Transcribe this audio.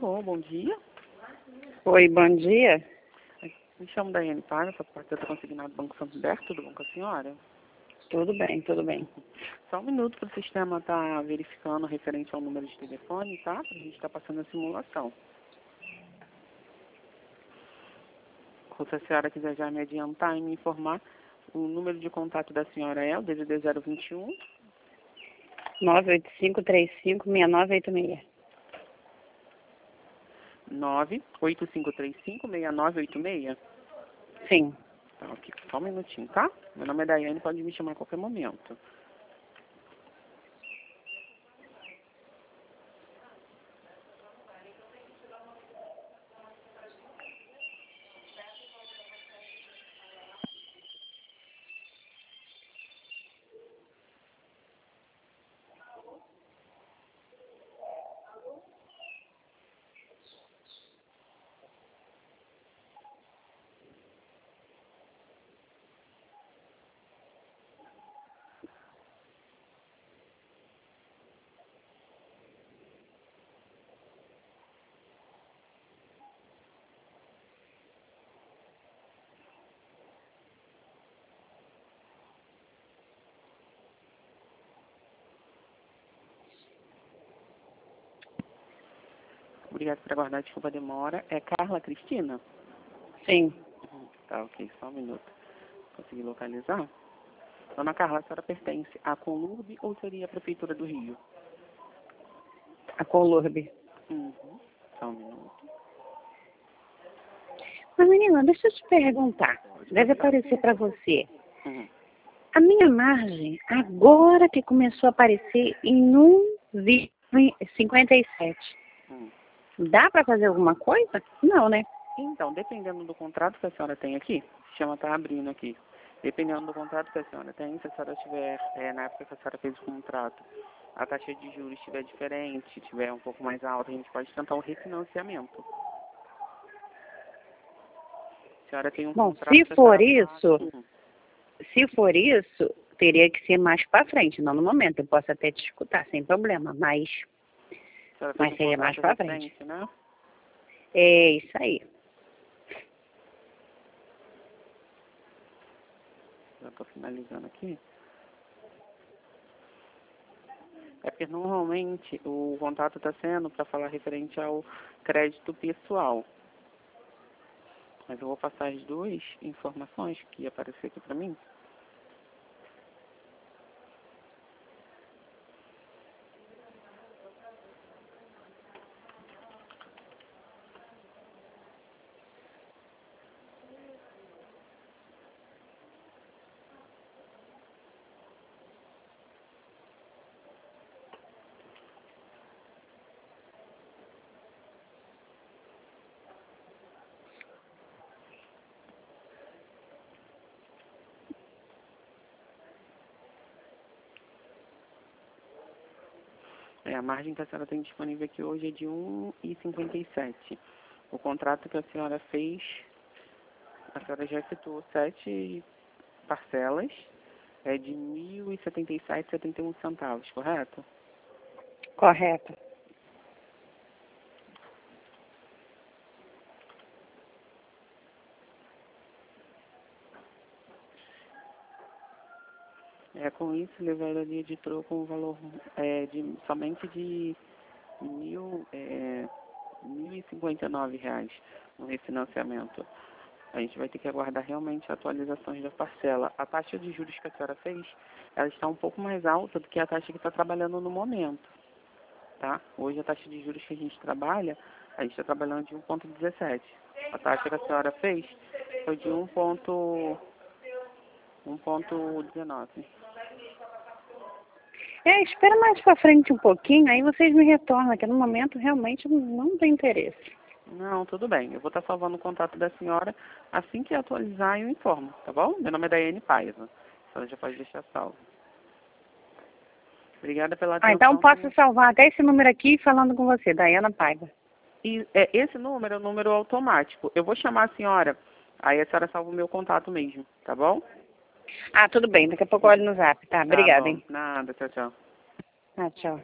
Alô, bom dia. Oi, bom dia. Me chamo Daiane Paiva, faço parte da consignado do Banco Santander. Tudo bom com a senhora? Tudo bem, tudo bem. Só um minuto para o sistema estar verificando referente ao número de telefone, tá? Para a gente estar passando a simulação. Se a senhora quiser já me adiantar e me informar, o número de contato da senhora é o DDD 021 985356986. 985356986. Sim. Tá, ok. Só um minutinho, tá? Meu nome é Daiane, pode me chamar a qualquer momento. Obrigado por aguardar, desculpa a demora. É Carla Cristina? Sim. Tá, ok, só um minuto. Consegui localizar? Dona Carla, a senhora pertence à Colurbe ou seria a Prefeitura do Rio? A Colurbe. Só um minuto. Mas, menina, deixa eu te perguntar. Deve aparecer para você. Uhum. A minha margem, agora que começou a aparecer em 1,57. Hum. Dá para fazer alguma coisa? Não, né? Então, dependendo do contrato que a senhora tem aqui, o sistema está abrindo aqui. Dependendo do contrato que a senhora tem, se a senhora tiver, na época que a senhora fez o contrato, a taxa de juros estiver diferente, estiver um pouco mais alta, a gente pode tentar um refinanciamento. A senhora tem um Bom, contrato se que a for senhora isso, teria que ser mais para frente, não no momento. Eu posso até te escutar sem problema, mas a senhora fez um seria mais contrato para frente. recente, né? É isso aí. Já estou finalizando aqui. É porque normalmente o contrato está sendo para falar referente ao crédito pessoal. Mas eu vou passar as duas informações que ia aparecer aqui para mim. A margem que a senhora tem disponível aqui hoje é de 1,57. O contrato que a senhora fez, a senhora já efetuou 7 parcelas, é de R$ 1.077,71, correto? Correto. Com isso, levaria de troco um valor somente de R$ 1.059 no refinanciamento. A gente vai ter que aguardar realmente atualizações da parcela. A taxa de juros que a senhora fez, ela está um pouco mais alta do que a taxa que está trabalhando no momento. Tá? Hoje a taxa de juros que a gente trabalha, a gente está trabalhando de 1,17. A taxa que a senhora fez foi de 1,19. Espera mais para frente um pouquinho, aí vocês me retornam, que no momento realmente não tem interesse. Não, tudo bem. Eu vou estar salvando o contato da senhora. Assim que atualizar, eu informo, tá bom? Meu nome é Daiane Paiva. A senhora já pode deixar salvo. Obrigada pela atenção. Então posso salvar até esse número aqui falando com você, Daiane Paiva. E esse número é um número automático. Eu vou chamar a senhora, aí a senhora salva o meu contato mesmo, tá bom? Tudo bem. Daqui a pouco eu olho no zap, tá? Obrigada, hein? Nada, tchau, tchau. Tchau.